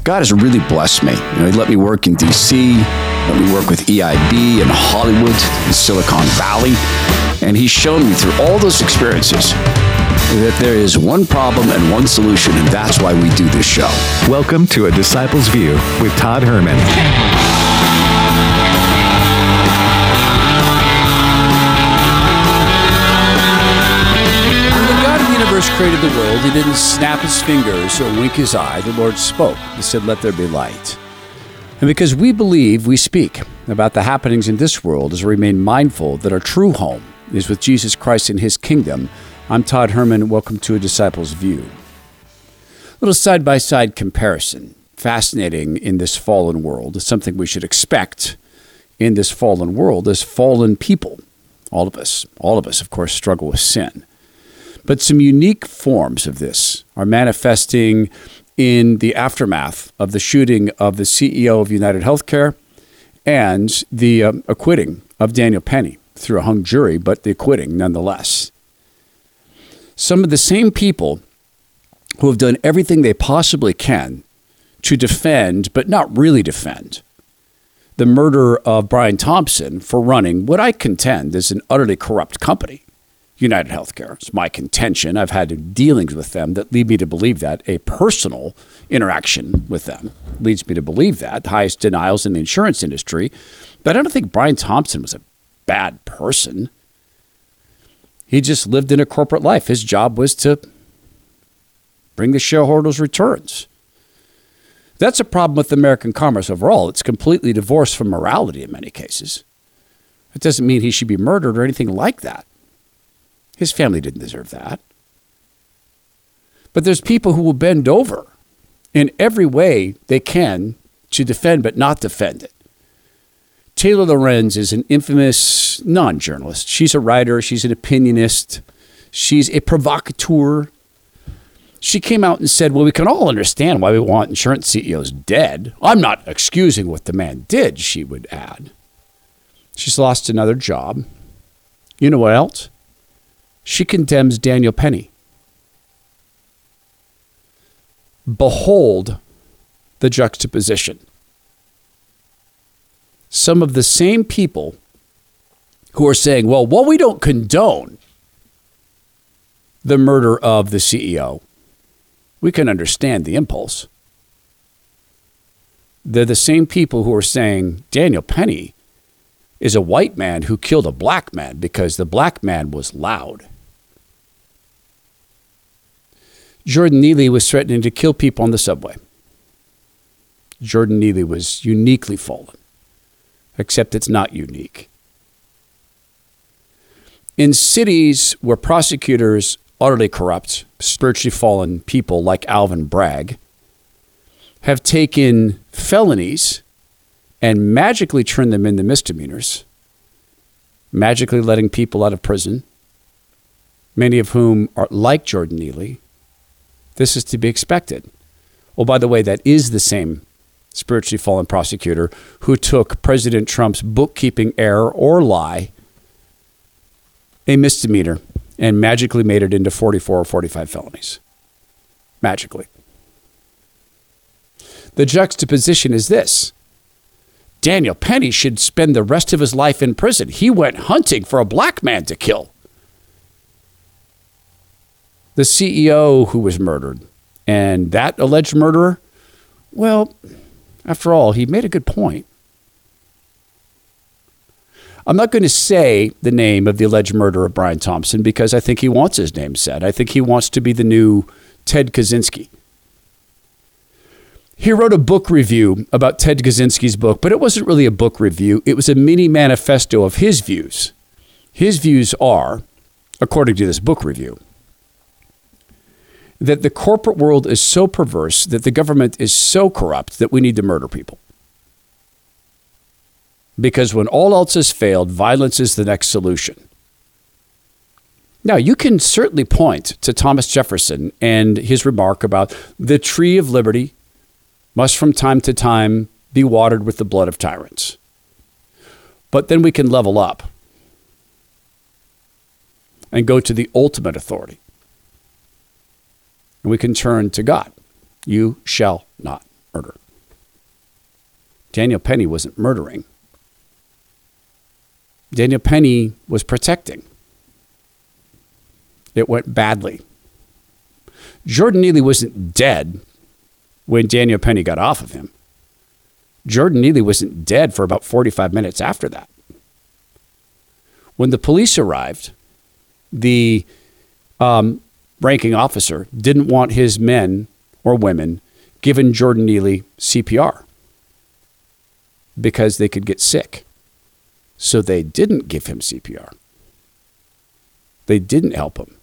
God has really blessed me. He let me work in D.C., let me work with EIB in Hollywood, in Silicon Valley, and He's shown me through all those experiences that there is one problem and one solution, and that's why we do this show. Welcome to A Disciple's View with Todd Herman. Created the world, He didn't snap His fingers or wink His eye. The Lord spoke. He said, "Let there be light." And because we believe, we speak about the happenings in this world as we remain mindful that our true home is with Jesus Christ and His kingdom. I'm Todd Herman. Welcome to A Disciple's View. A little side-by-side comparison. Fascinating in this fallen world. It's something we should expect in this fallen world as fallen people. All of us, of course, struggle with sin. But some unique forms of this are manifesting in the aftermath of the shooting of the CEO of United Healthcare and the acquitting of Daniel Penny through a hung jury, but the acquitting nonetheless. Some of the same people who have done everything they possibly can to defend, but not really defend, the murder of Brian Thompson for running what I contend is an utterly corrupt company. United Healthcare. It's my contention. I've had dealings with them that lead me to believe that. A personal interaction with them leads me to believe that. The highest denials in the insurance industry. But I don't think Brian Thompson was a bad person. He just lived in a corporate life. His job was to bring the shareholders returns. That's a problem with American commerce overall. It's completely divorced from morality in many cases. It doesn't mean he should be murdered or anything like that. His family didn't deserve that. But there's people who will bend over in every way they can to defend but not defend it. Taylor Lorenz is an infamous non-journalist. She's a writer. She's an opinionist. She's a provocateur. She came out and said, well, we can all understand why we want insurance CEOs dead. I'm not excusing what the man did, she would add. She's lost another job. You know what else? She condemns Daniel Penny. Behold the juxtaposition. Some of the same people who are saying, well, we don't condone the murder of the CEO. We can understand the impulse. They're the same people who are saying Daniel Penny is a white man who killed a black man because the black man was loud. Jordan Neely was threatening to kill people on the subway. Jordan Neely was uniquely fallen, except it's not unique. In cities where prosecutors utterly corrupt, spiritually fallen people like Alvin Bragg have taken felonies and magically turned them into misdemeanors, magically letting people out of prison, many of whom are like Jordan Neely, this is to be expected. Oh, by the way, that is the same spiritually fallen prosecutor who took President Trump's bookkeeping error or lie, a misdemeanor, and magically made it into 44 or 45 felonies. Magically. The juxtaposition is this. Daniel Penny should spend the rest of his life in prison. He went hunting for a black man to kill. The CEO who was murdered and that alleged murderer, well, after all, he made a good point. I'm not going to say the name of the alleged murderer of Brian Thompson because I think he wants his name said. I think he wants to be the new Ted Kaczynski. He wrote a book review about Ted Kaczynski's book, but it wasn't really a book review. It was a mini manifesto of his views. His views are, according to this book review, that the corporate world is so perverse, that the government is so corrupt that we need to murder people. Because when all else has failed, violence is the next solution. Now, you can certainly point to Thomas Jefferson and his remark about the tree of liberty must from time to time be watered with the blood of tyrants. But then we can level up and go to the ultimate authority. And we can turn to God. You shall not murder. Daniel Penny wasn't murdering. Daniel Penny was protecting. It went badly. Jordan Neely wasn't dead when Daniel Penny got off of him. Jordan Neely wasn't dead for about 45 minutes after that. When the police arrived, the ranking officer didn't want his men or women giving Jordan Neely CPR because they could get sick. So they didn't give him CPR. They didn't help him.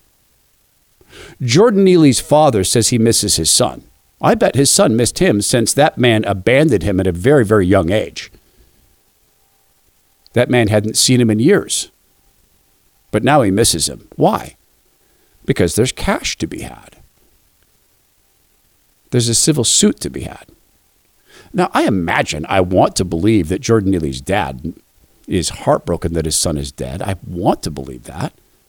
Jordan Neely's father says he misses his son. I bet his son missed him since that man abandoned him at a very, very young age. That man hadn't seen him in years. But now he misses him. Why? Because there's cash to be had. There's a civil suit to be had. Now, I want to believe that Jordan Neely's dad is heartbroken that his son is dead. I want to believe that.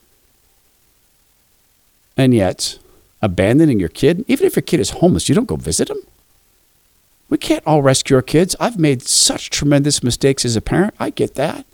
And yet, abandoning your kid, even if your kid is homeless, you don't go visit him? We can't all rescue our kids. I've made such tremendous mistakes as a parent. I get that.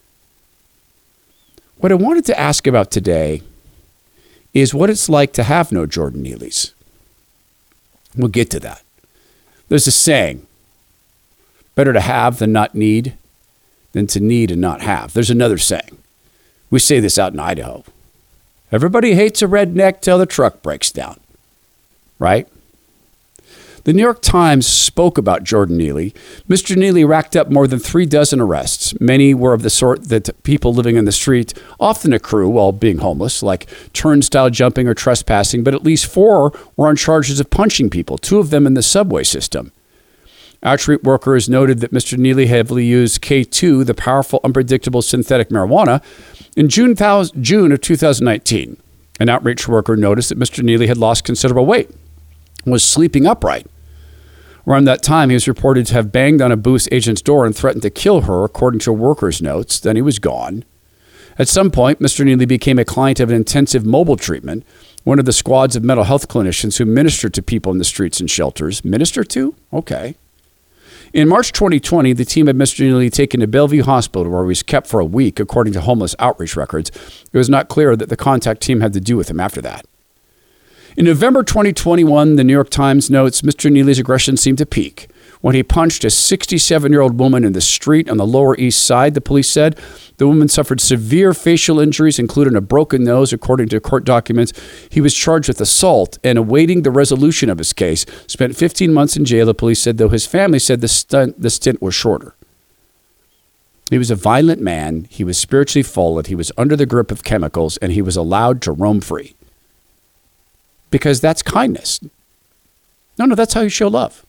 What I wanted to ask about today is what it's like to have no Jordan Neelys. We'll get to that. There's a saying, better to have than not need, than to need and not have. There's another saying. We say this out in Idaho. Everybody hates a redneck till the truck breaks down, right? The New York Times spoke about Jordan Neely. Mr. Neely racked up more than 36 arrests. Many were of the sort that people living in the street often accrue while being homeless, like turnstile jumping or trespassing, but at least 4 were on charges of punching people, 2 of them in the subway system. Outreach workers noted that Mr. Neely heavily used K2, the powerful, unpredictable synthetic marijuana, in June of 2019. An outreach worker noticed that Mr. Neely had lost considerable weight and was sleeping upright. Around that time, he was reported to have banged on a booth agent's door and threatened to kill her, according to workers' notes. Then he was gone. At some point, Mr. Neely became a client of an intensive mobile treatment, one of the squads of mental health clinicians who ministered to people in the streets and shelters. Minister to? Okay. In March 2020, the team had Mr. Neely taken to Bellevue Hospital, where he was kept for a week, according to homeless outreach records. It was not clear that the contact team had to do with him after that. In November 2021, the New York Times notes Mr. Neely's aggression seemed to peak when he punched a 67-year-old woman in the street on the Lower East Side, the police said. The woman suffered severe facial injuries, including a broken nose, according to court documents. He was charged with assault and awaiting the resolution of his case. Spent 15 months in jail, the police said, though his family said the stint was shorter. He was a violent man. He was spiritually fallen. He was under the grip of chemicals, and he was allowed to roam free. Because that's kindness. No, that's how you show love.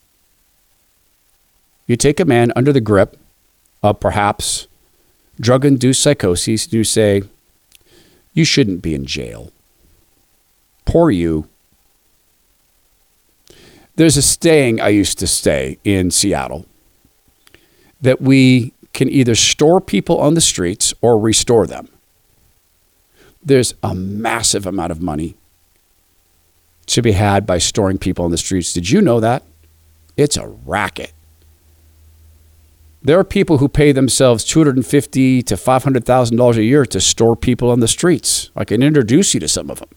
You take a man under the grip of perhaps drug-induced psychosis, and you say, you shouldn't be in jail. Poor you. There's a saying I used to say in Seattle that we can either store people on the streets or restore them. There's a massive amount of money to be had by storing people on the streets. Did you know that? It's a racket. There are people who pay themselves $250,000 to $500,000 a year to store people on the streets. I can introduce you to some of them.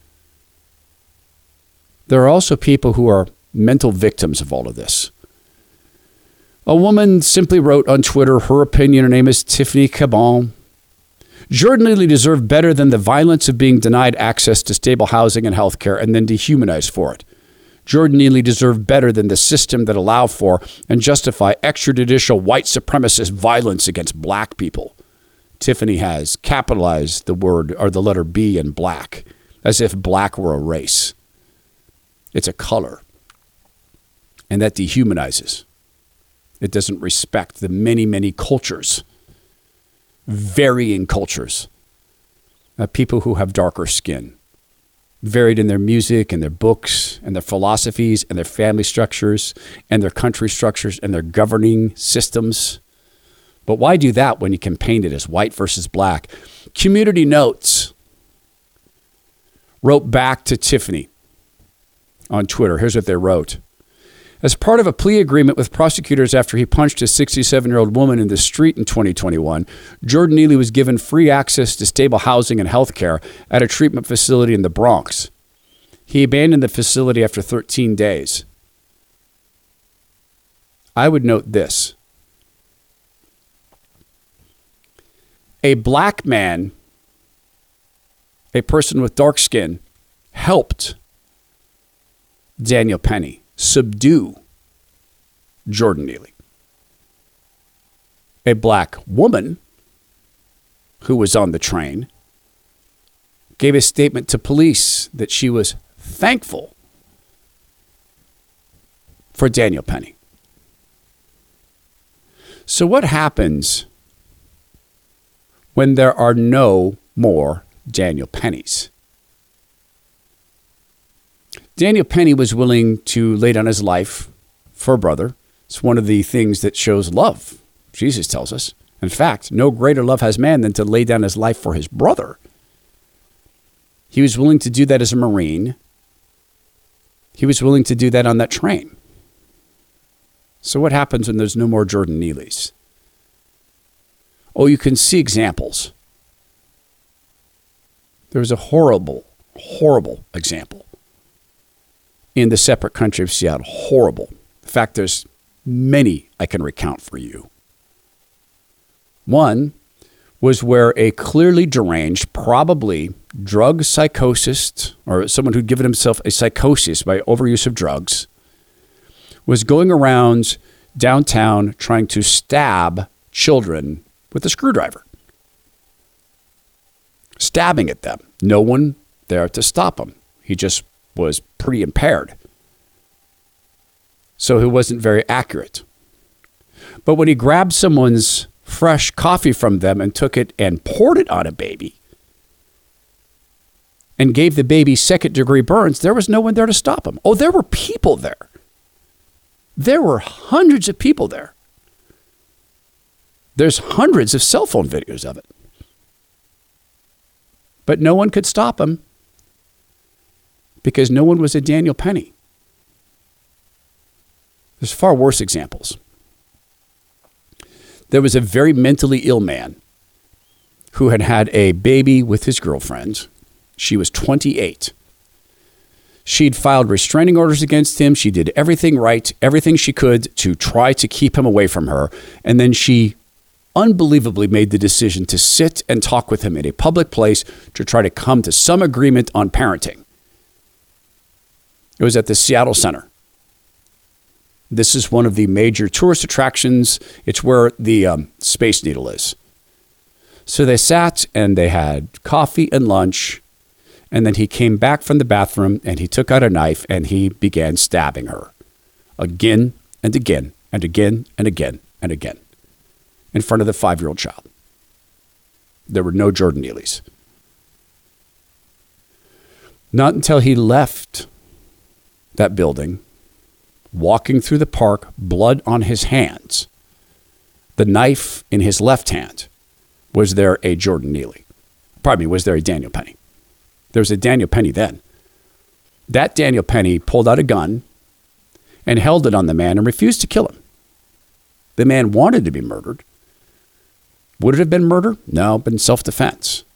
There are also people who are mental victims of all of this. A woman simply wrote on Twitter her opinion. Her name is Tiffany Cabon. Jordan Neely deserved better than the violence of being denied access to stable housing and health care and then dehumanized for it. Jordan Neely deserved better than the system that allow for and justify extrajudicial white supremacist violence against black people. Tiffany has capitalized the word or the letter B in black, as if black were a race. It's a color. And that dehumanizes. It doesn't respect the many, many cultures, varying cultures, people who have darker skin. Varied in their music and their books and their philosophies and their family structures and their country structures and their governing systems. But why do that when you can paint it as white versus black? Community Notes wrote back to Tiffany on Twitter. Here's what they wrote. As part of a plea agreement with prosecutors after he punched a 67-year-old woman in the street in 2021, Jordan Neely was given free access to stable housing and health care at a treatment facility in the Bronx. He abandoned the facility after 13 days. I would note this. A black man, a person with dark skin, helped Daniel Penny subdue Jordan Neely. A black woman who was on the train gave a statement to police that she was thankful for Daniel Penny. So what happens when there are no more Daniel Pennys? Daniel Penny was willing to lay down his life for a brother. It's one of the things that shows love, Jesus tells us. In fact, no greater love has man than to lay down his life for his brother. He was willing to do that as a Marine. He was willing to do that on that train. So what happens when there's no more Jordan Neelys? Oh, you can see examples. There was a horrible, horrible example in the separate country of Seattle. Horrible. In fact, there's many I can recount for you. One was where a clearly deranged, probably drug psychosis, or someone who'd given himself a psychosis by overuse of drugs, was going around downtown trying to stab children with a screwdriver. Stabbing at them. No one there to stop him. He just was pretty impaired. So he wasn't very accurate. But when he grabbed someone's fresh coffee from them and took it and poured it on a baby and gave the baby second-degree burns, there was no one there to stop him. Oh, there were people there. There were hundreds of people there. There's hundreds of cell phone videos of it. But no one could stop him because no one was a Daniel Penny. There's far worse examples. There was a very mentally ill man who had had a baby with his girlfriend. She was 28. She'd filed restraining orders against him. She did everything right, everything she could to try to keep him away from her. And then she unbelievably made the decision to sit and talk with him in a public place to try to come to some agreement on parenting. It was at the Seattle Center. This is one of the major tourist attractions. It's where the Space Needle is. So they sat and they had coffee and lunch. And then he came back from the bathroom and he took out a knife and he began stabbing her again and again and again and again and again in front of the 5-year-old child. There were no Jordan Neelys. Not until he left that building, walking through the park, blood on his hands, the knife in his left hand, was there a Jordan Neely. Pardon me, was there a Daniel Penny. There was a Daniel Penny then. That Daniel Penny pulled out a gun and held it on the man and refused to kill him. The man wanted to be murdered. Would it have been murder? No, but in self-defense.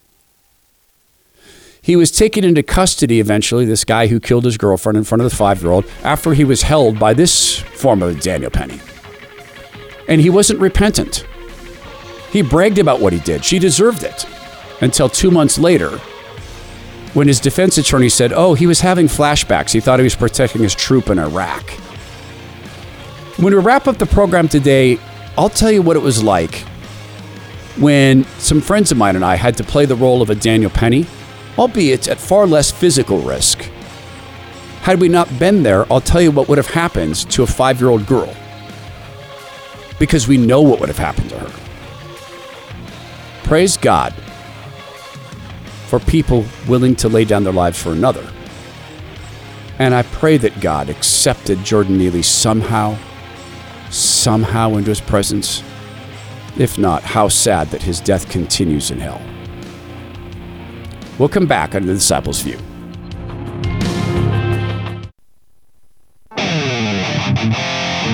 He was taken into custody eventually, this guy who killed his girlfriend in front of the 5-year-old, after he was held by this former Daniel Penny. And he wasn't repentant. He bragged about what he did. She deserved it. Until 2 months later, when his defense attorney said, oh, he was having flashbacks. He thought he was protecting his troop in Iraq. When we wrap up the program today, I'll tell you what it was like when some friends of mine and I had to play the role of a Daniel Penny, albeit at far less physical risk. Had we not been there, I'll tell you what would have happened to a 5-year-old girl. Because we know what would have happened to her. Praise God for people willing to lay down their lives for another. And I pray that God accepted Jordan Neely somehow into his presence. If not, how sad that his death continues in hell. We'll come back under the Disciples' View.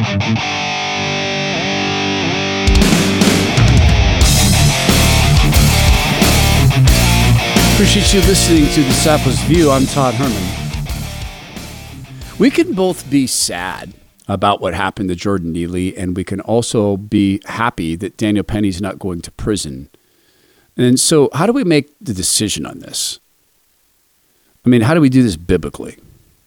Appreciate you listening to Disciples View. I'm Todd Herman. We can both be sad about what happened to Jordan Neely, and we can also be happy that Daniel Penny's not going to prison. And so how do we make the decision on this? I mean, how do we do this biblically?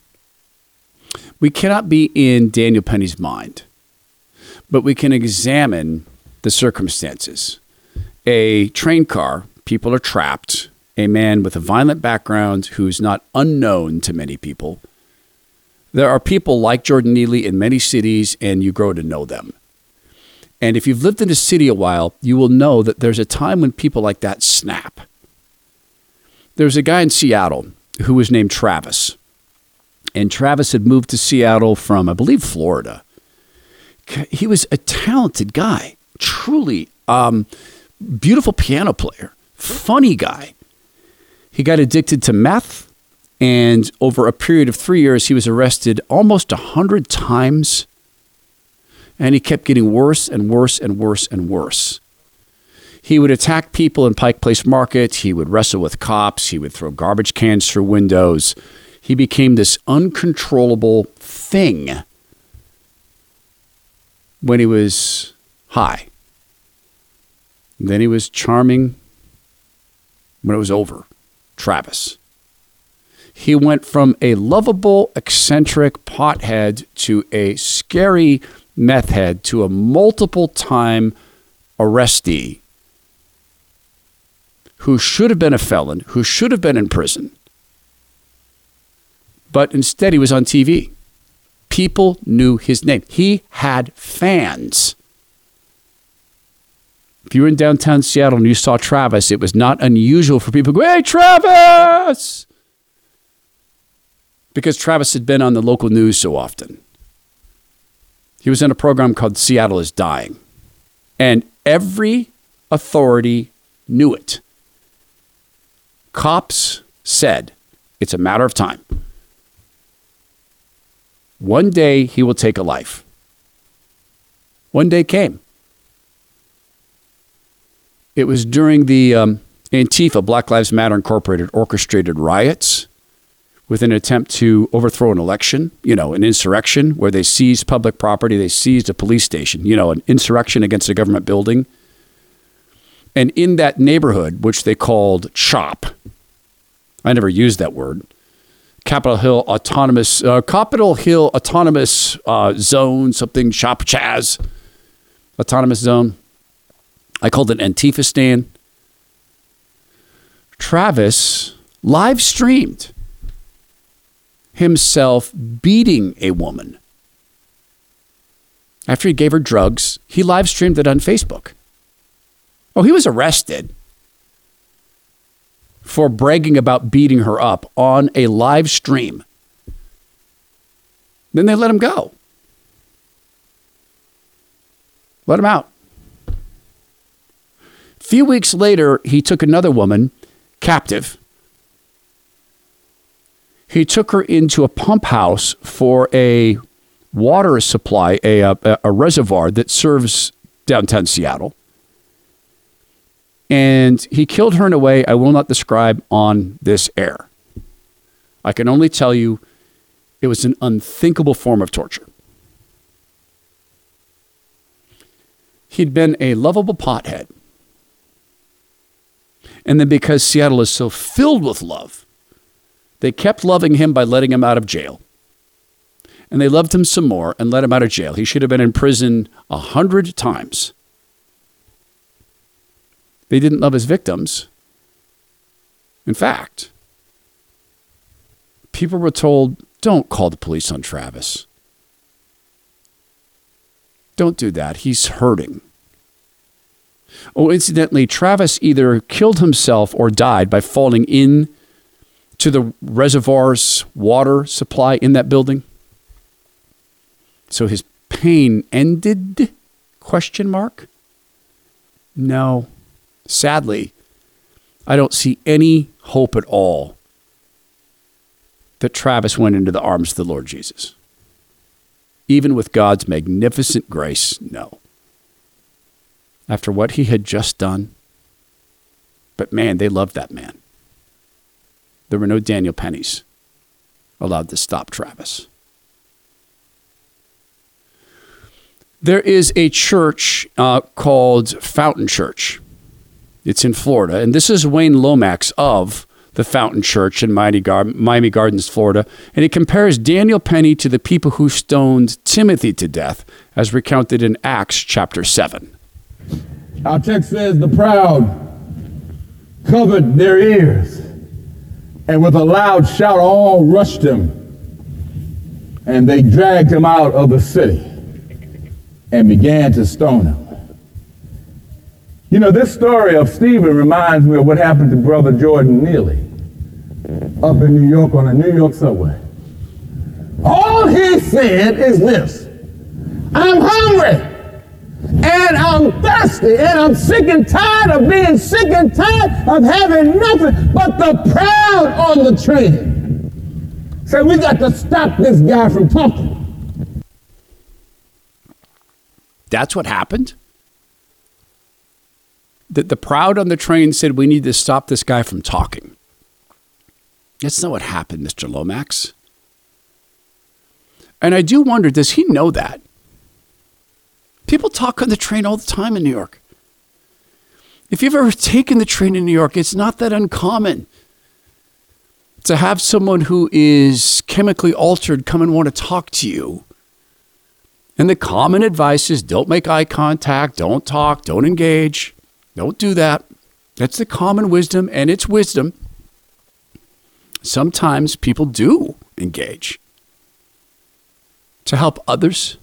We cannot be in Daniel Penny's mind, but we can examine the circumstances. A train car, people are trapped. A man with a violent background who's not unknown to many people. There are people like Jordan Neely in many cities, and you grow to know them. And if you've lived in a city a while, you will know that there's a time when people like that snap. There's a guy in Seattle who was named Travis. And Travis had moved to Seattle from, I believe, Florida. He was a talented guy, truly beautiful piano player, funny guy. He got addicted to meth, and over a period of 3 years, he was arrested almost 100 times, and he kept getting worse and worse and worse and worse. He would attack people in Pike Place Market. He would wrestle with cops. He would throw garbage cans through windows. He became this uncontrollable thing when he was high. Then he was charming when it was over. Travis. He went from a lovable, eccentric pothead to a scary meth head to a multiple-time arrestee who should have been a felon, who should have been in prison. But instead, he was on TV. People knew his name. He had fans. If you were in downtown Seattle and you saw Travis, it was not unusual for people to go, "Hey, Travis!" Because Travis had been on the local news so often. He was in a program called Seattle is Dying. And every authority knew it. Cops said, it's a matter of time. One day he will take a life. One day came. It was during the Antifa, Black Lives Matter Incorporated, orchestrated riots with an attempt to overthrow an election, an insurrection where they seized public property. They seized a police station, an insurrection against a government building. And in that neighborhood, which they called CHOP, I never used that word, Capitol Hill Autonomous Zone, something, CHOP Chaz, Autonomous Zone. I called it Antifistan. Travis live streamed himself beating a woman. After he gave her drugs, he live streamed it on Facebook. Oh, he was arrested for bragging about beating her up on a live stream. Then they let him go. Let him out. A few weeks later, he took another woman captive. He took her into a pump house for a water supply, a reservoir that serves downtown Seattle. And he killed her in a way I will not describe on this air. I can only tell you it was an unthinkable form of torture. He'd been a lovable pothead. And then because Seattle is so filled with love, they kept loving him by letting him out of jail. And they loved him some more and let him out of jail. He should have been in prison 100 times. They didn't love his victims. In fact, people were told, don't call the police on Travis. Don't do that. He's hurting. Oh, incidentally, Travis either killed himself or died by falling in to the reservoir's water supply in that building. So his pain ended? ? No. Sadly, I don't see any hope at all that Travis went into the arms of the Lord Jesus. Even with God's magnificent grace, no. After what he had just done. But man, they loved that man. There were no Daniel Pennies allowed to stop Travis. There is a church called Fountain Church. It's in Florida. And this is Wayne Lomax of the Fountain Church in Miami Gardens, Florida. And he compares Daniel Penny to the people who stoned Timothy to death, as recounted in Acts chapter 7. Our text says the proud covered their ears, and with a loud shout all rushed him, and they dragged him out of the city and began to stone him. You know, this story of Stephen reminds me of what happened to Brother Jordan Neely up in New York on a New York subway. All he said is this: I'm hungry, and I'm thirsty, and I'm sick and tired of being sick and tired of having nothing but the proud on the train. So we got to stop this guy from talking. That's what happened? The proud on the train said we need to stop this guy from talking. That's not what happened, Mr. Lomax. And I do wonder, does he know that? People talk on the train all the time in New York. If you've ever taken the train in New York, it's not that uncommon to have someone who is chemically altered come and want to talk to you. And the common advice is don't make eye contact, don't talk, don't engage, don't do that. That's the common wisdom, and it's wisdom. Sometimes people do engage to help others.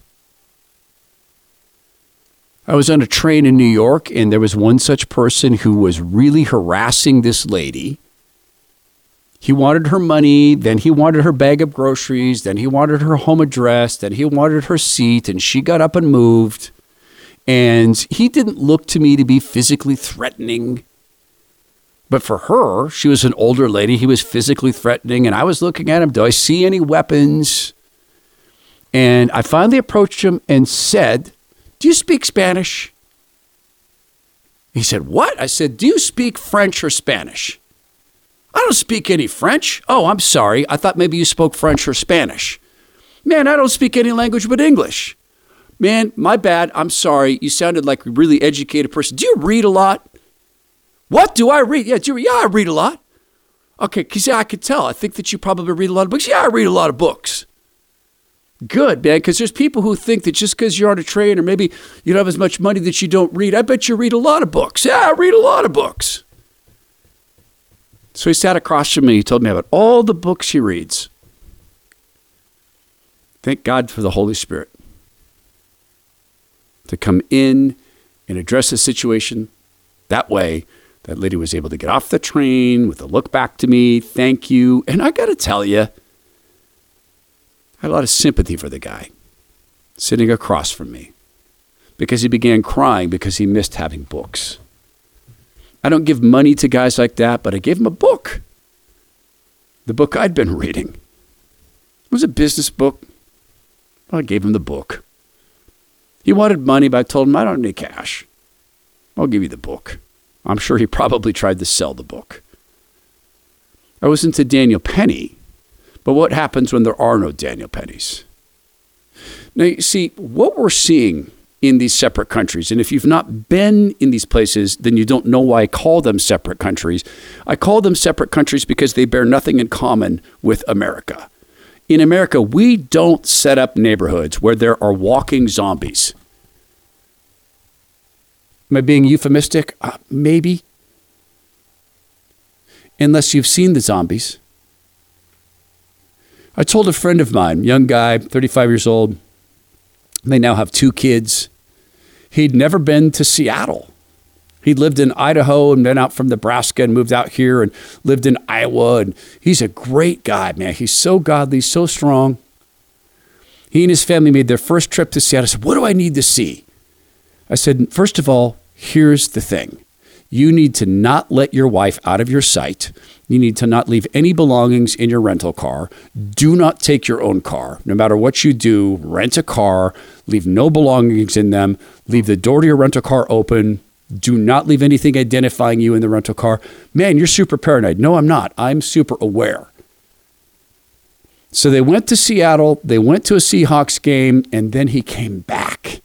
I was on a train in New York, and there was one such person who was really harassing this lady. He wanted her money, then he wanted her bag of groceries, then he wanted her home address, then he wanted her seat, and she got up and moved. And he didn't look to me to be physically threatening. But for her, she was an older lady, he was physically threatening, and I was looking at him, do I see any weapons? And I finally approached him and said, do you speak Spanish? He said, what? I said, do you speak French or Spanish? I don't speak any French. Oh, I'm sorry. I thought maybe you spoke French or Spanish. Man, I don't speak any language but English. Man, my bad. I'm sorry. You sounded like a really educated person. Do you read a lot? What do I read? Yeah, I read a lot. Okay, because I could tell. I think that you probably read a lot of books. Yeah, I read a lot of books. Good, man, because there's people who think that just because you're on a train or maybe you don't have as much money that you don't read. I bet you read a lot of books. Yeah, I read a lot of books. So he sat across from me. He told me about all the books he reads. Thank God for the Holy Spirit to come in and address the situation that way. That lady was able to get off the train with a look back to me. Thank you. And I got to tell you, I had a lot of sympathy for the guy sitting across from me because he began crying because he missed having books. I don't give money to guys like that, but I gave him a book. The book I'd been reading. It was a business book. I gave him the book. He wanted money, but I told him, I don't need cash. I'll give you the book. I'm sure he probably tried to sell the book. I was into Daniel Penny, but what happens when there are no Daniel Pennies? Now, you see, what we're seeing in these separate countries, and if you've not been in these places, then you don't know why I call them separate countries. I call them separate countries because they bear nothing in common with America. In America, we don't set up neighborhoods where there are walking zombies. Am I being euphemistic? Maybe. Unless you've seen the zombies. I told a friend of mine, young guy, 35 years old. They now have 2 kids. He'd never been to Seattle. He lived in Idaho and been out from Nebraska and moved out here and lived in Iowa. And he's a great guy, man. He's so godly, so strong. He and his family made their first trip to Seattle. I said, what do I need to see? I said, first of all, here's the thing. You need to not let your wife out of your sight. You need to not leave any belongings in your rental car. Do not take your own car. No matter what you do, rent a car, leave no belongings in them, leave the door to your rental car open. Do not leave anything identifying you in the rental car. Man, you're super paranoid. No, I'm not. I'm super aware. So they went to Seattle, they went to a Seahawks game, and then he came back.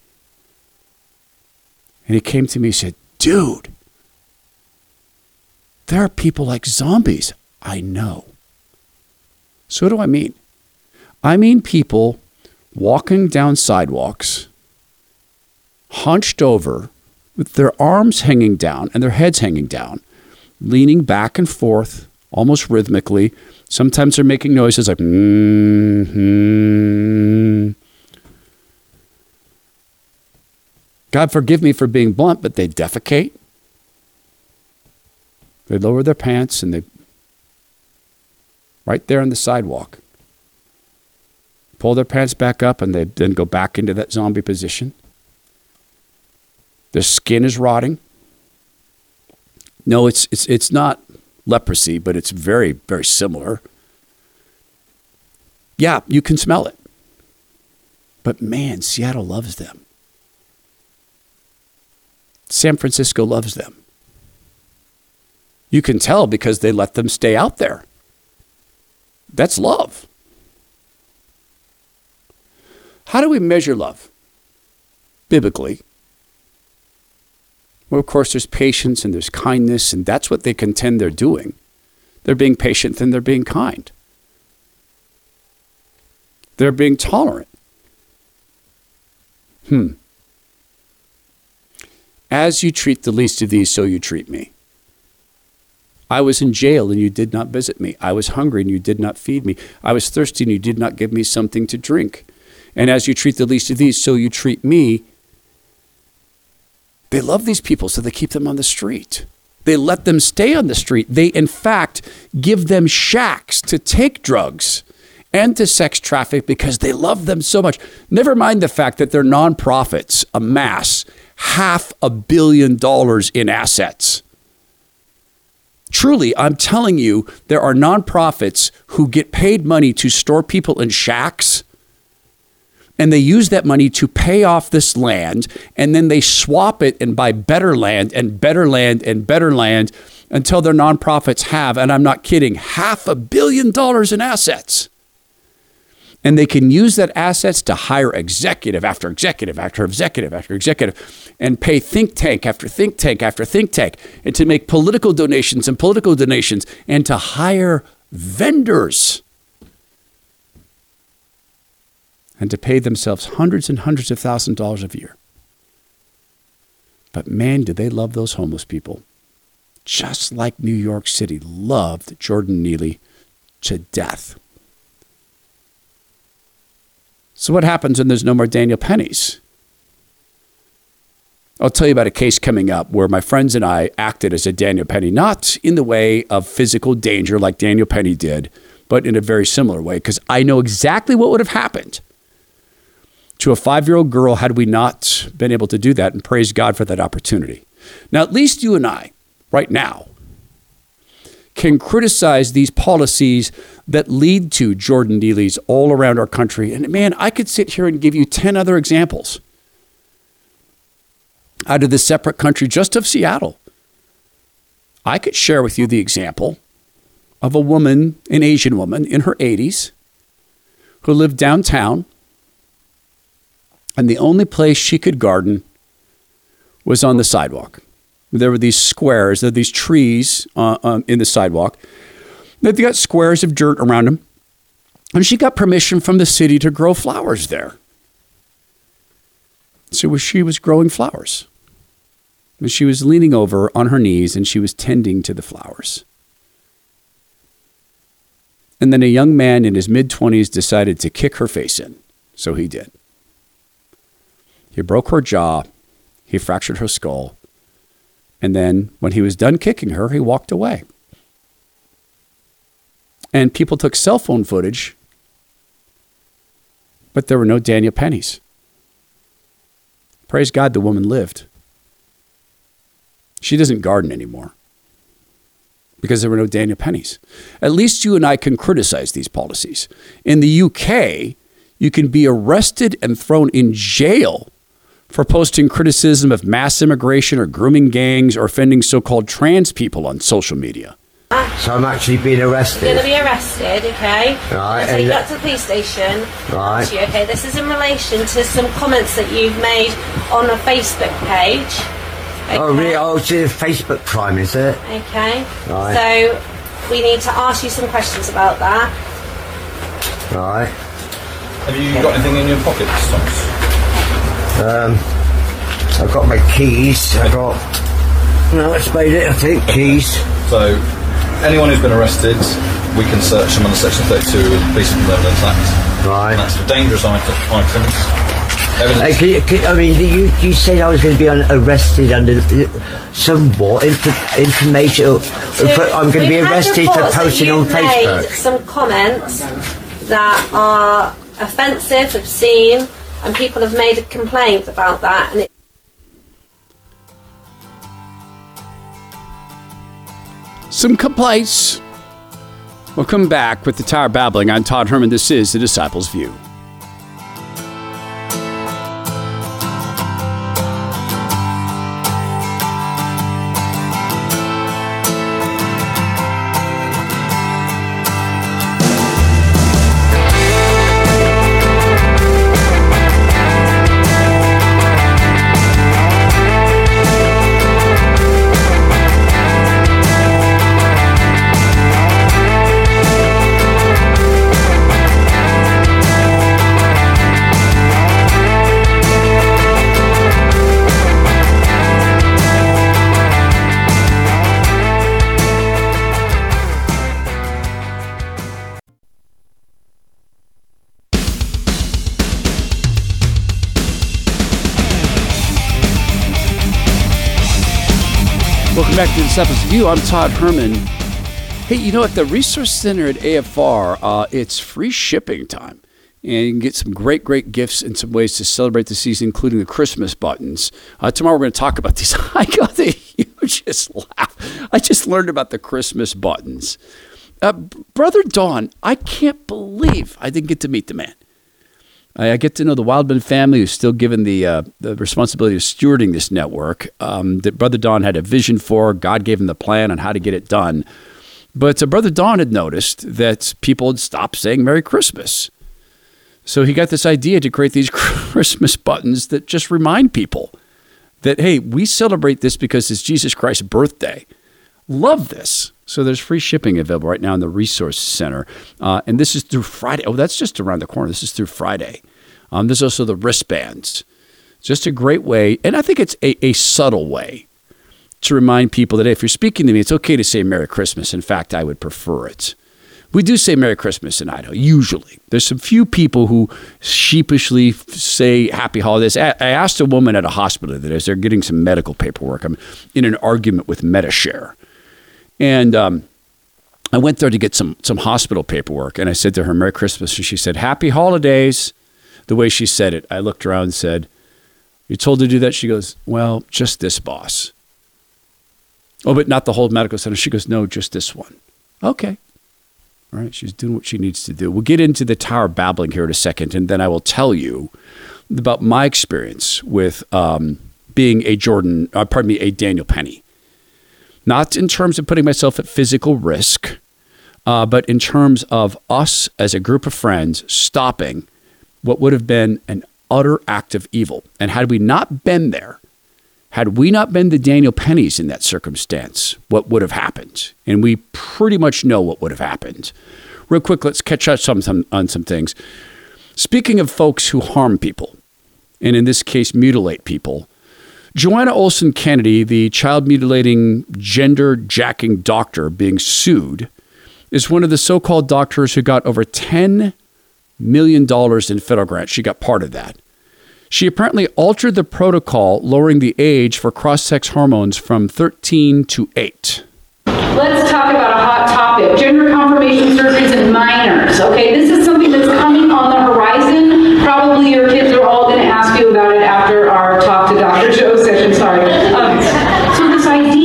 And he came to me and said, dude, there are people like zombies. I know. So what do I mean? I mean people walking down sidewalks, hunched over, with their arms hanging down and their heads hanging down, leaning back and forth, almost rhythmically. Sometimes they're making noises like, mm-hmm. God forgive me for being blunt, but they defecate. They lower their pants and they, right there on the sidewalk, pull their pants back up and they then go back into that zombie position. Their skin is rotting. No, it's not leprosy, but it's very, very similar. Yeah, you can smell it. But man, Seattle loves them. San Francisco loves them. You can tell because they let them stay out there. That's love. How do we measure love? Biblically. Well, of course, there's patience and there's kindness, and that's what they contend they're doing. They're being patient and they're being kind. They're being tolerant. As you treat the least of these, so you treat me. I was in jail and you did not visit me. I was hungry and you did not feed me. I was thirsty and you did not give me something to drink. And as you treat the least of these, so you treat me. They love these people, so they keep them on the street. They let them stay on the street. They, in fact, give them shacks to take drugs and to sex traffic because they love them so much. Never mind the fact that their nonprofits amass $500 million in assets. Truly, I'm telling you, there are nonprofits who get paid money to store people in shacks, and they use that money to pay off this land, and then they swap it and buy better land and better land and better land until their nonprofits have, and I'm not kidding, $500 million in assets. And they can use that assets to hire executive after executive after executive after executive and pay think tank after think tank after think tank, and to make political donations and political donations, and to hire vendors and to pay themselves hundreds and hundreds of thousands of dollars a year. But man, do they love those homeless people. Just like New York City loved Jordan Neely to death. So what happens when there's no more Daniel Pennies? I'll tell you about a case coming up where my friends and I acted as a Daniel Penny, not in the way of physical danger like Daniel Penny did, but in a very similar way, because I know exactly what would have happened to a 5-year-old girl had we not been able to do that, and praise God for that opportunity. Now, at least you and I, right now, can criticize these policies that lead to Jordan Neely's all around our country. And man, I could sit here and give you 10 other examples out of this separate country just of Seattle. I could share with you the example of a woman, an Asian woman in her 80s, who lived downtown, and the only place she could garden was on the sidewalk. There were these squares, there were these trees in the sidewalk. They got squares of dirt around them. And she got permission from the city to grow flowers there. So she was growing flowers. And she was leaning over on her knees and she was tending to the flowers. And then a young man in his mid-20s decided to kick her face in. So he did. He broke her jaw. He fractured her skull. And then when he was done kicking her, he walked away. And people took cell phone footage, but there were no Daniel Pennies. Praise God, the woman lived. She doesn't garden anymore because there were no Daniel Pennies. At least you and I can criticize these policies. In the UK, you can be arrested and thrown in jail for posting criticism of mass immigration or grooming gangs or offending so-called trans people on social media. So I'm actually being arrested? You're going to be arrested, okay? Right. So you got to the police station. Right. Okay, this is in relation to some comments that you've made on a Facebook page. Okay. Oh, really? Oh, it's a Facebook crime, is it? Okay. Right. So we need to ask you some questions about that. Right. Have you got anything in your pockets, Thomas? I've got my keys. No, that's about it, I think. Keys. So, anyone who's been arrested, we can search them under Section 32 of the Police and Evidence Act. Right. And that's for dangerous items. Evidence. I mean, you said I was going to be arrested under somewhat information. I'm going to be arrested for posting on Facebook. Made some comments that are offensive, obscene, and people have made a complaint about that. And Some complaints. We'll come back with the Tower Babbling. I'm Todd Herman. This is The Disciples' View. Welcome back to the Disciples' View. I'm Todd Herman. Hey, you know, at the Resource Center at AFR, it's free shipping time. And you can get some great gifts and some ways to celebrate the season, including the Christmas buttons. Tomorrow we're going to talk about these. I got the hugest laugh. I just learned about the Christmas buttons. Brother Don, I can't believe I didn't get to meet the man. I get to know the Wildman family, who's still given the responsibility of stewarding this network, that Brother Don had a vision for. God gave him the plan on how to get it done. But Brother Don had noticed that people had stopped saying Merry Christmas. So he got this idea to create these Christmas buttons that just remind people that, hey, we celebrate this because it's Jesus Christ's birthday. Love this. So there's free shipping available right now in the Resource Center. And this is through Friday. Oh, that's just around the corner. This is through Friday. There's also the wristbands. Just a great way, and I think it's a subtle way to remind people that, hey, if you're speaking to me, it's okay to say Merry Christmas. In fact, I would prefer it. We do say Merry Christmas in Idaho, usually. There's some few people who sheepishly say Happy Holidays. I asked a woman at a hospital today, as they're getting some medical paperwork. I'm in an argument with MediShare. And I went there to get some hospital paperwork, and I said to her, Merry Christmas, and she said, Happy Holidays. The way she said it, I looked around and said, you told her to do that? She goes, well, just this boss. Oh, but not the whole medical center. She goes, no, just this one. Okay. All right, she's doing what she needs to do. We'll get into the Tower Babbling here in a second, and then I will tell you about my experience with being a Daniel Penny. Not in terms of putting myself at physical risk, but in terms of us as a group of friends stopping what would have been an utter act of evil. And had we not been there, had we not been the Daniel Pennies in that circumstance, what would have happened? And we pretty much know what would have happened. Real quick, let's catch up on some things. Speaking of folks who harm people, and in this case, mutilate people, Joanna Olson Kennedy, the child mutilating, gender jacking doctor being sued, is one of the so-called doctors who got over $10 million in federal grants. She got part of that. She apparently altered the protocol, lowering the age for cross-sex hormones from 13 to 8. Let's talk about a hot topic, gender confirmation surgeries in minors. Okay, this is something that's coming on the horizon. Probably your kids are all going to ask you about it after our Talk to Dr. Joe session. Sorry. So this idea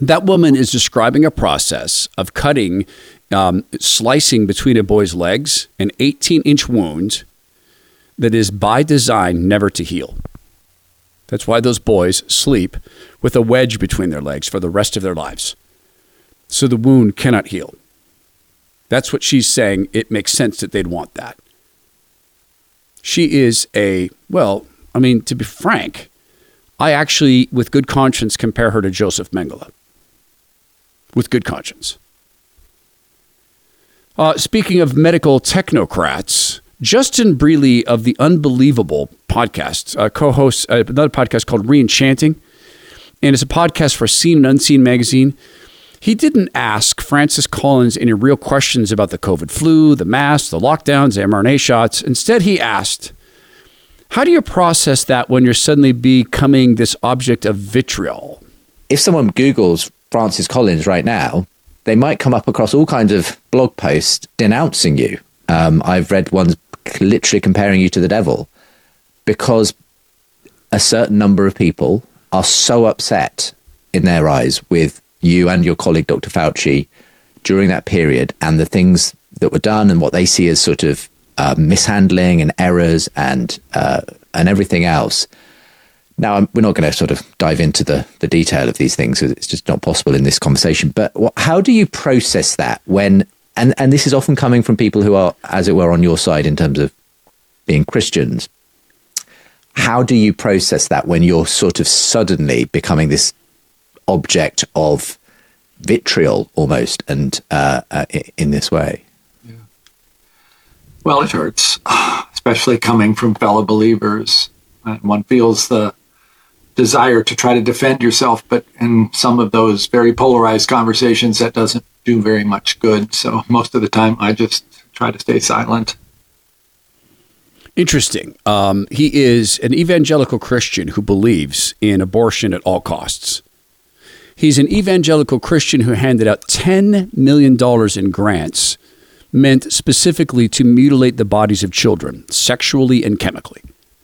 That woman is describing a process of cutting, slicing between a boy's legs, an 18-inch wound that is by design never to heal. That's why those boys sleep with a wedge between their legs for the rest of their lives. So the wound cannot heal. That's what she's saying. It makes sense that they'd want that. She is to be frank, I actually, with good conscience, compare her to Joseph Mengele. With good conscience. Speaking of medical technocrats, Justin Brealey of the Unbelievable podcast co-hosts another podcast called Reenchanting, and it's a podcast for Seen and Unseen magazine. He didn't ask Francis Collins any real questions about the COVID flu, the masks, the lockdowns, the mRNA shots. Instead, he asked, how do you process that when you're suddenly becoming this object of vitriol? If someone Googles Francis Collins right now, they might come up across all kinds of blog posts denouncing you. I've read ones literally comparing you to the devil because a certain number of people are so upset in their eyes with you and your colleague, Dr. Fauci, during that period and the things that were done and what they see as sort of mishandling and errors and everything else. Now, we're not going to sort of dive into the detail of these things because it's just not possible in this conversation. But how do you process that when, and this is often coming from people who are, as it were, on your side in terms of being Christians. How do you process that when you're sort of suddenly becoming this object of vitriol almost and in this way? Yeah. Well, it hurts, especially coming from fellow believers. One feels the desire to try to defend yourself, but in some of those very polarized conversations, that doesn't do very much good. So most of the time, I just try to stay silent. Interesting. He is an evangelical Christian who believes in abortion at all costs. He's an evangelical Christian who handed out $10 million in grants meant specifically to mutilate the bodies of children, sexually and chemically.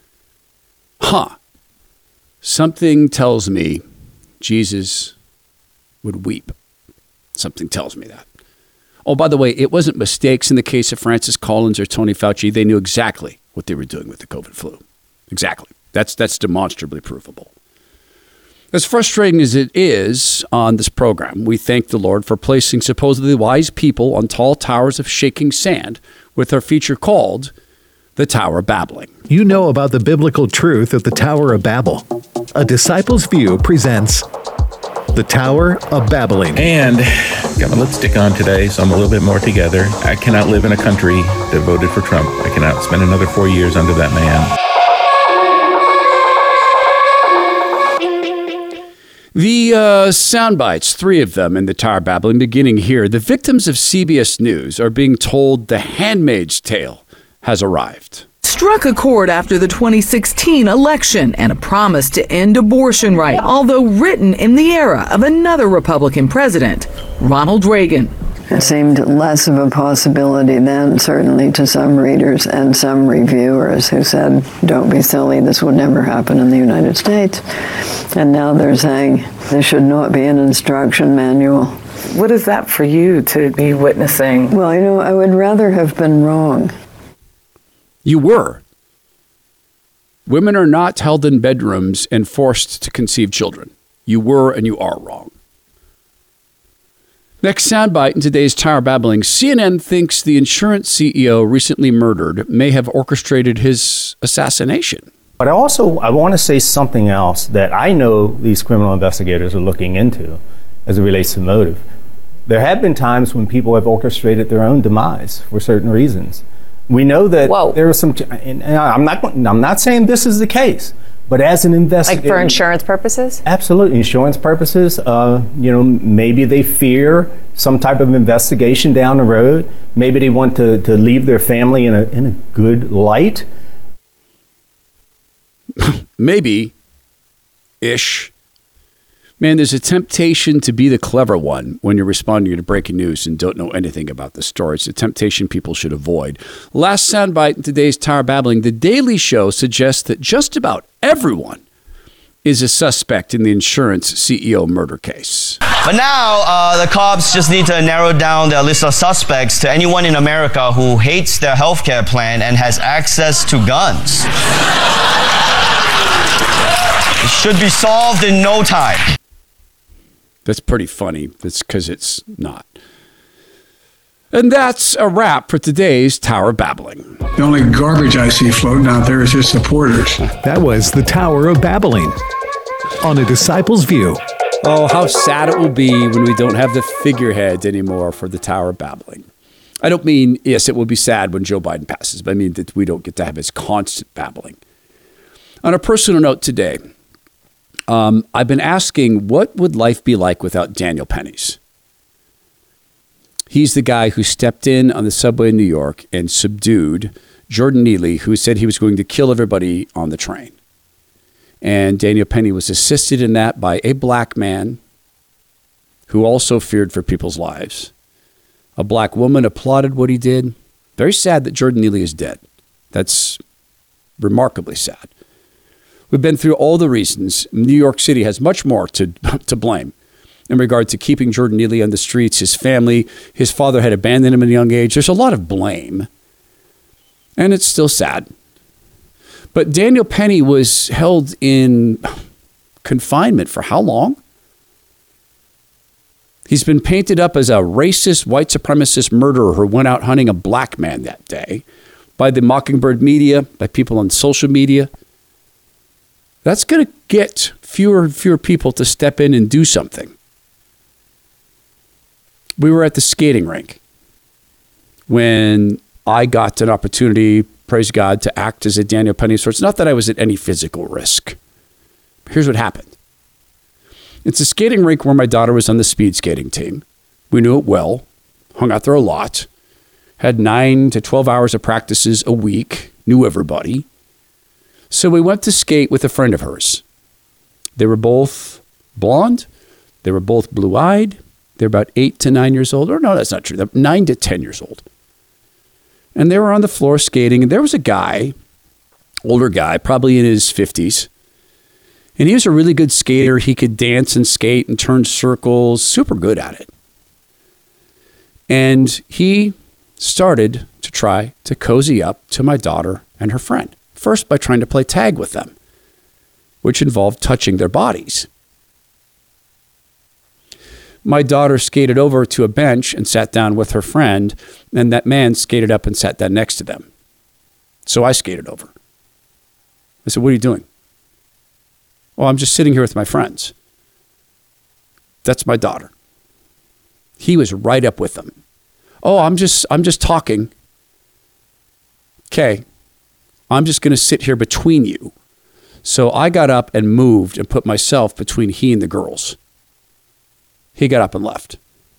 Something tells me Jesus would weep. Something tells me that. Oh, by the way, it wasn't mistakes in the case of Francis Collins or Tony Fauci. They knew exactly what they were doing with the COVID flu. Exactly. That's demonstrably provable. As frustrating as it is on this program, we thank the Lord for placing supposedly wise people on tall towers of shaking sand with our feature called The Tower of Babbling. You know about the biblical truth of the Tower of Babel. A Disciple's View presents The Tower of Babbling. And got my lipstick on today, so I'm a little bit more together. I cannot live in a country that voted for Trump. I cannot spend another 4 years under that man. The sound bites, 3 of them in the Tower of Babbling, beginning here. The victims of CBS News are being told The Handmaid's Tale has arrived. Struck a chord after the 2016 election and a promise to end abortion rights, although written in the era of another Republican president, Ronald Reagan. It seemed less of a possibility then, certainly to some readers and some reviewers who said, don't be silly, this would never happen in the United States. And now they're saying there should not be an instruction manual. What is that for you to be witnessing? Well, I would rather have been wrong. You were. Women are not held in bedrooms and forced to conceive children. You were and you are wrong. Next soundbite in today's Tower Babbling. CNN thinks the insurance CEO recently murdered may have orchestrated his assassination. But I want to say something else that I know these criminal investigators are looking into as it relates to motive. There have been times when people have orchestrated their own demise for certain reasons. We know that there are some, and I'm not saying this is the case, but as an investigator, like for insurance purposes? Absolutely, insurance purposes. Maybe they fear some type of investigation down the road. Maybe they want to leave their family in a good light. Maybe-ish. Man, there's a temptation to be the clever one when you're responding to breaking news and don't know anything about the story. It's a temptation people should avoid. Last soundbite in today's Tower Babbling. The Daily Show suggests that just about everyone is a suspect in the insurance CEO murder case. But now, the cops just need to narrow down their list of suspects to anyone in America who hates their healthcare plan and has access to guns. It should be solved in no time. That's pretty funny. That's because it's not. And that's a wrap for today's Tower Babbling. The only garbage I see floating out there is his supporters. That was the Tower of Babbling on A Disciple's View. Oh, how sad it will be when we don't have the figurehead anymore for the Tower of Babbling. I don't mean, yes, it will be sad when Joe Biden passes, but I mean that we don't get to have his constant babbling. On a personal note today, I've been asking, what would life be like without Daniel Pennies? He's the guy who stepped in on the subway in New York and subdued Jordan Neely, who said he was going to kill everybody on the train. And Daniel Penny was assisted in that by a black man who also feared for people's lives. A black woman applauded what he did. Very sad that Jordan Neely is dead. That's remarkably sad. We've been through all the reasons. New York City has much more to blame in regard to keeping Jordan Neely on the streets, his family. His father had abandoned him at a young age. There's a lot of blame. And it's still sad. But Daniel Penny was held in confinement for how long? He's been painted up as a racist, white supremacist murderer who went out hunting a black man that day by the Mockingbird media, by people on social media. That's going to get fewer and fewer people to step in and do something. We were at the skating rink when I got an opportunity, praise God, to act as a Daniel Penny sort. It's not that I was at any physical risk. Here's what happened. It's a skating rink where my daughter was on the speed skating team. We knew it well, hung out there a lot, had 9 to 12 hours of practices a week, knew everybody. So we went to skate with a friend of hers. They were both blonde. They were both blue-eyed. They're about 8 to 9 years old. Or no, that's not true. They're 9 to 10 years old. And they were on the floor skating. And there was a guy, older guy, probably in his 50s. And he was a really good skater. He could dance and skate and turn circles, super good at it. And he started to try to cozy up to my daughter and her friend. First, by trying to play tag with them, which involved touching their bodies. My daughter skated over to a bench and sat down with her friend, and that man skated up and sat down next to them. So I skated over. I said, "What are you doing?" "Oh, I'm just sitting here with my friends." That's my daughter. He was right up with them. "Oh, I'm just talking." "Okay, I'm just going to sit here between you." So I got up and moved and put myself between he and the girls. He got up and left.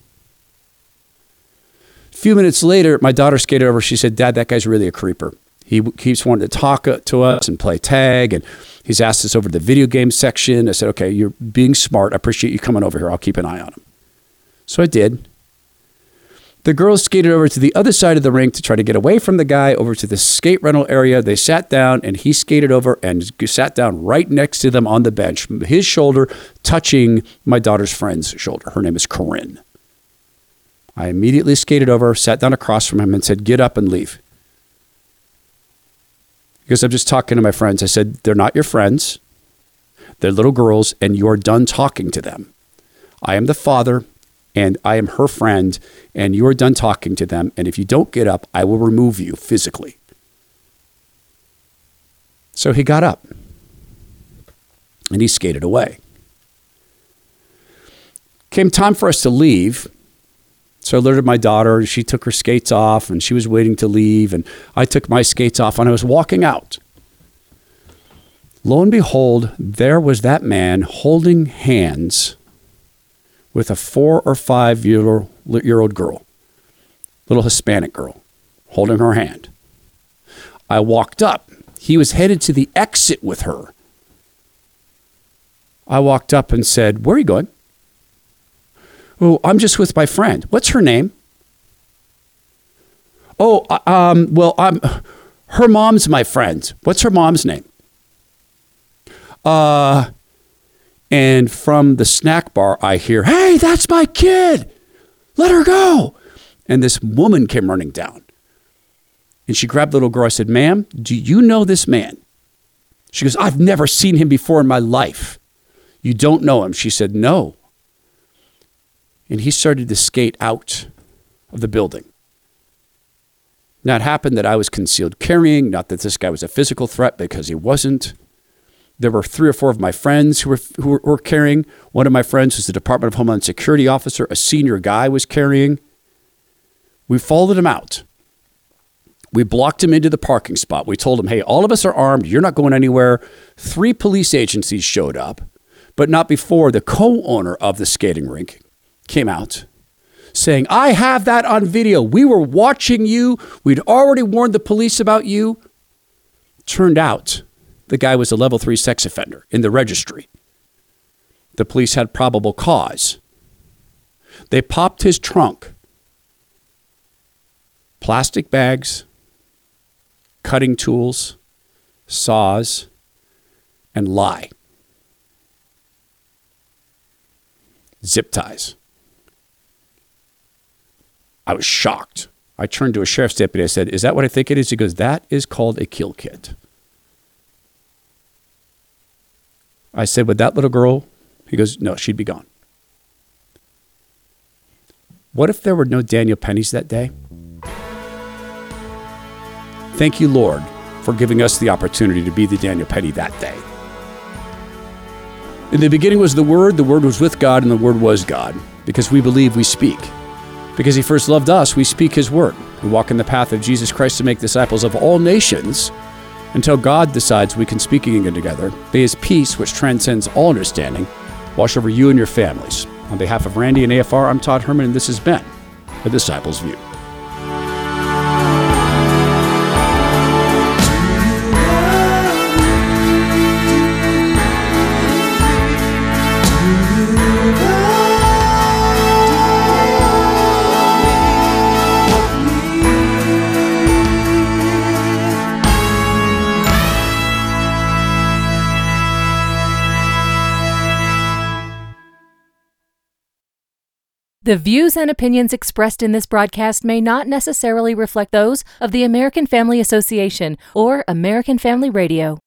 A few minutes later, my daughter skated over. She said, "Dad, that guy's really a creeper. He keeps wanting to talk to us and play tag, and he's asked us over to the video game section." I said, "Okay, you're being smart. I appreciate you coming over here. I'll keep an eye on him." So I did. The girls skated over to the other side of the rink to try to get away from the guy, over to the skate rental area. They sat down, and he skated over and sat down right next to them on the bench, his shoulder touching my daughter's friend's shoulder. Her name is Corinne. I immediately skated over, sat down across from him, and said, "Get up and leave." Because I'm just talking to my friends. I said, "They're not your friends. They're little girls, and you're done talking to them. I am the father, and I am her friend, and you are done talking to them. And if you don't get up, I will remove you physically." So he got up, and he skated away. Came time for us to leave. So I alerted my daughter. She took her skates off, and she was waiting to leave. And I took my skates off, and I was walking out. Lo and behold, there was that man holding hands with a 4 or 5 year old girl, little Hispanic girl, holding her hand. I walked up. He was headed to the exit with her. I walked up and said, "Where are you going?" "Oh, I'm just with my friend." "What's her name?" "Oh, her mom's my friend." "What's her mom's name?" And from the snack bar, I hear, "Hey, that's my kid. Let her go." And this woman came running down. And she grabbed the little girl. I said, "Ma'am, do you know this man?" She goes, "I've never seen him before in my life." "You don't know him?" She said, "No." And he started to skate out of the building. Now, it happened that I was concealed carrying, not that this guy was a physical threat, because he wasn't. There were 3 or 4 of my friends who were carrying. One of my friends was the Department of Homeland Security officer. A senior guy was carrying. We followed him out. We blocked him into the parking spot. We told him, "Hey, all of us are armed. You're not going anywhere." 3 police agencies showed up, but not before the co-owner of the skating rink came out saying, "I have that on video. We were watching you. We'd already warned the police about you." Turned out the guy was a level 3 sex offender in the registry. The police had probable cause. They popped his trunk. Plastic bags, cutting tools, saws, and lye. Zip ties. I was shocked. I turned to a sheriff's deputy. I said, "Is that what I think it is?" He goes, "That is called a kill kit." I said, "With that little girl?" He goes, "No, she'd be gone." What if there were no Daniel Pennies that day? Thank you, Lord, for giving us the opportunity to be the Daniel Penny that day. In the beginning was the Word was with God, and the Word was God. Because we believe, we speak. Because he first loved us, we speak his word. We walk in the path of Jesus Christ to make disciples of all nations until God decides we can speak again together. May his peace, which transcends all understanding, wash over you and your families. On behalf of Randy and AFR, I'm Todd Herman, and this has been The Disciples View. The views and opinions expressed in this broadcast may not necessarily reflect those of the American Family Association or American Family Radio.